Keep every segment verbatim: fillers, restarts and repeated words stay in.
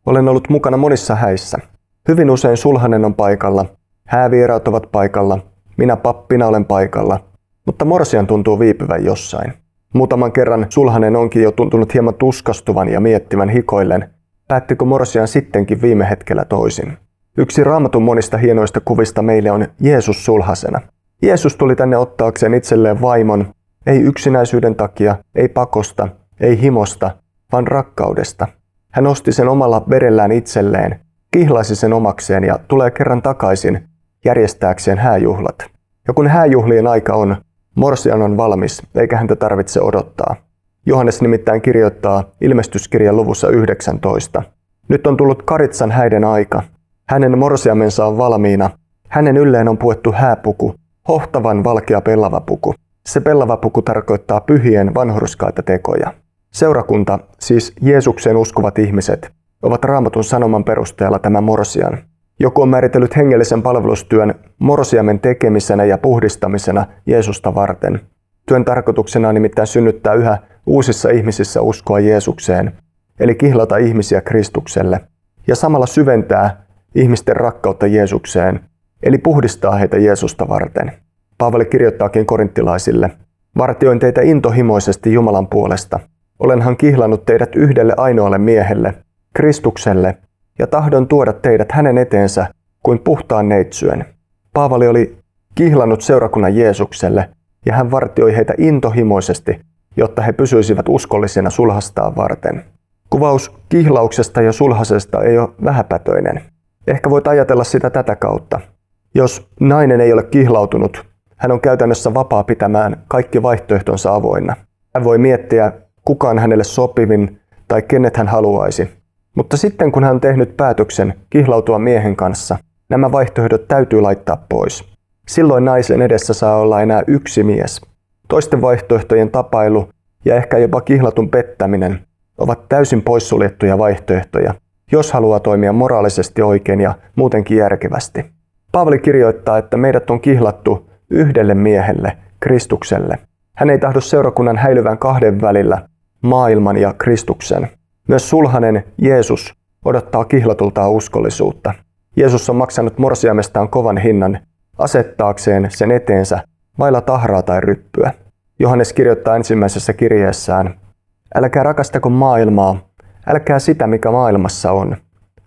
Olen ollut mukana monissa häissä. Hyvin usein sulhanen on paikalla, häävieraat ovat paikalla, minä pappina olen paikalla, mutta morsian tuntuu viipyvän jossain. Muutaman kerran sulhanen onkin jo tuntunut hieman tuskastuvan ja miettivän hikoillen, päättikö morsian sittenkin viime hetkellä toisin. Yksi Raamatun monista hienoista kuvista meille on Jeesus sulhasena. Jeesus tuli tänne ottaakseen itselleen vaimon, ei yksinäisyyden takia, ei pakosta, ei himosta, vaan rakkaudesta. Hän osti sen omalla verellään itselleen, kihlaisi sen omakseen ja tulee kerran takaisin järjestääkseen hääjuhlat. Ja kun hääjuhlien aika on, morsian on valmis, eikä häntä tarvitse odottaa. Johannes nimittäin kirjoittaa Ilmestyskirjan luvussa yhdeksäntoista. Nyt on tullut Karitsan häiden aika. Hänen morsiamensa on valmiina. Hänen ylleen on puettu hääpuku, hohtavan valkea pellavapuku. Se pellavapuku tarkoittaa pyhien vanhurskaita tekoja. Seurakunta, siis Jeesukseen uskovat ihmiset, ovat Raamatun sanoman perusteella tämä morsian. Joku on määritellyt hengellisen palvelustyön morsiamen tekemisenä ja puhdistamisena Jeesusta varten. Työn tarkoituksena on nimittäin synnyttää yhä uusissa ihmisissä uskoa Jeesukseen, eli kihlata ihmisiä Kristukselle, ja samalla syventää ihmisten rakkautta Jeesukseen, eli puhdistaa heitä Jeesusta varten. Paavali kirjoittaakin korinttilaisille, vartioin teitä intohimoisesti Jumalan puolesta. Olenhan kihlannut teidät yhdelle ainoalle miehelle, Kristukselle, ja tahdon tuoda teidät hänen eteensä kuin puhtaan neitsyön. Paavali oli kihlannut seurakunnan Jeesukselle, ja hän vartioi heitä intohimoisesti, jotta he pysyisivät uskollisina sulhastaan varten. Kuvaus kihlauksesta ja sulhasesta ei ole vähäpätöinen. Ehkä voit ajatella sitä tätä kautta. Jos nainen ei ole kihlautunut, hän on käytännössä vapaa pitämään kaikki vaihtoehtonsa avoinna. Hän voi miettiä, kuka on hänelle sopivin tai kenet hän haluaisi. Mutta sitten kun hän on tehnyt päätöksen kihlautua miehen kanssa, nämä vaihtoehdot täytyy laittaa pois. Silloin naisen edessä saa olla enää yksi mies. Toisten vaihtoehtojen tapailu ja ehkä jopa kihlatun pettäminen ovat täysin poissuljettuja vaihtoehtoja, jos haluaa toimia moraalisesti oikein ja muutenkin järkevästi. Paavali kirjoittaa, että meidät on kihlattu yhdelle miehelle, Kristukselle. Hän ei tahdo seurakunnan häilyvän kahden välillä, maailman ja Kristuksen. Myös sulhanen Jeesus odottaa kihlatultaan uskollisuutta. Jeesus on maksanut morsiamestaan kovan hinnan asettaakseen sen eteensä vailla tahraa tai ryppyä. Johannes kirjoittaa ensimmäisessä kirjeessään, älkää rakastako maailmaa, älkää sitä mikä maailmassa on.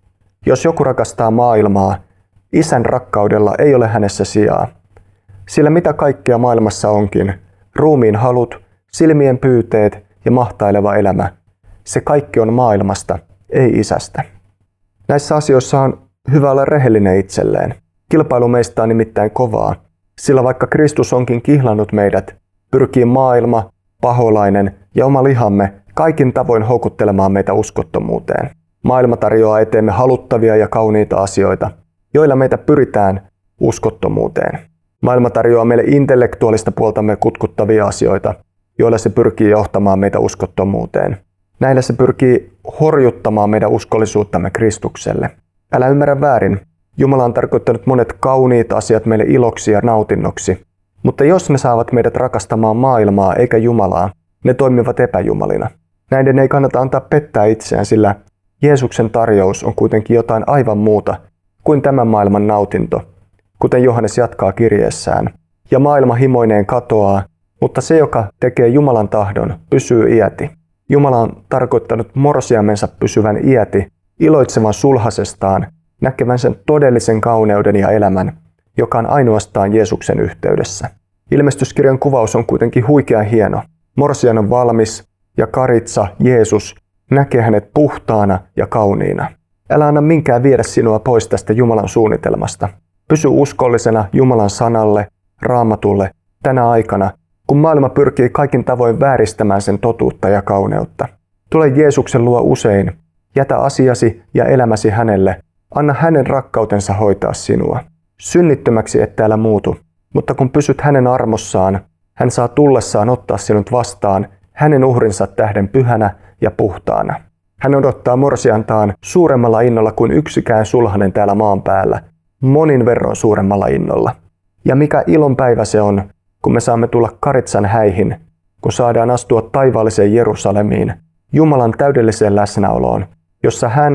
Jos joku rakastaa maailmaa, Isän rakkaudella ei ole hänessä sijaa. Sillä mitä kaikkea maailmassa onkin, ruumiin halut, silmien pyyteet ja mahtaileva elämä, se kaikki on maailmasta, ei Isästä. Näissä asioissa on hyvä olla rehellinen itselleen. Kilpailu meistä on nimittäin kovaa, sillä vaikka Kristus onkin kihlannut meidät, pyrkii maailma, paholainen ja oma lihamme kaikin tavoin houkuttelemaan meitä uskottomuuteen. Maailma tarjoaa eteemme haluttavia ja kauniita asioita, joilla meitä pyritään uskottomuuteen. Maailma tarjoaa meille intellektuaalista puoltamme kutkuttavia asioita, joilla se pyrkii johtamaan meitä uskottomuuteen. Näillä se pyrkii horjuttamaan meidän uskollisuuttamme Kristukselle. Älä ymmärrä väärin. Jumala on tarkoittanut monet kauniit asiat meille iloksi ja nautinnoksi. Mutta jos ne saavat meidät rakastamaan maailmaa eikä Jumalaa, ne toimivat epäjumalina. Näiden ei kannata antaa pettää itseään, sillä Jeesuksen tarjous on kuitenkin jotain aivan muuta kuin tämän maailman nautinto, kuten Johannes jatkaa kirjeessään. Ja maailma himoineen katoaa, mutta se, joka tekee Jumalan tahdon, pysyy iäti. Jumala on tarkoittanut morsiamensa pysyvän iäti, iloitsevan sulhasestaan, näkevän sen todellisen kauneuden ja elämän, joka on ainoastaan Jeesuksen yhteydessä. Ilmestyskirjan kuvaus on kuitenkin huikean hieno. Morsian on valmis ja Karitsa, Jeesus, näkee hänet puhtaana ja kauniina. Älä anna minkään viedä sinua pois tästä Jumalan suunnitelmasta. Pysy uskollisena Jumalan sanalle, Raamatulle, tänä aikana, kun maailma pyrkii kaikin tavoin vääristämään sen totuutta ja kauneutta. Tule Jeesuksen luo usein, jätä asiasi ja elämäsi hänelle, anna hänen rakkautensa hoitaa sinua. Synnittömäksi et täällä muutu, mutta kun pysyt hänen armossaan, hän saa tullessaan ottaa sinut vastaan hänen uhrinsa tähden pyhänä ja puhtaana. Hän odottaa morsiantaan suuremmalla innolla kuin yksikään sulhanen täällä maan päällä, monin verroin suuremmalla innolla. Ja mikä ilon päivä se on, kun me saamme tulla Karitsan häihin, kun saadaan astua taivaalliseen Jerusalemiin, Jumalan täydelliseen läsnäoloon, jossa hän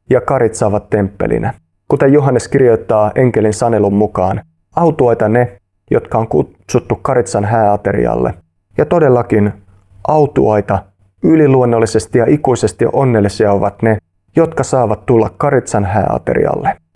ja karitsaavat temppelinä. Kuten Johannes kirjoittaa enkelin sanelun mukaan, autuaita ne, jotka on kutsuttu Karitsan hääaterialle. Ja todellakin autuaita, yliluonnollisesti ja ikuisesti onnellisia ovat ne, jotka saavat tulla Karitsan hääaterialle.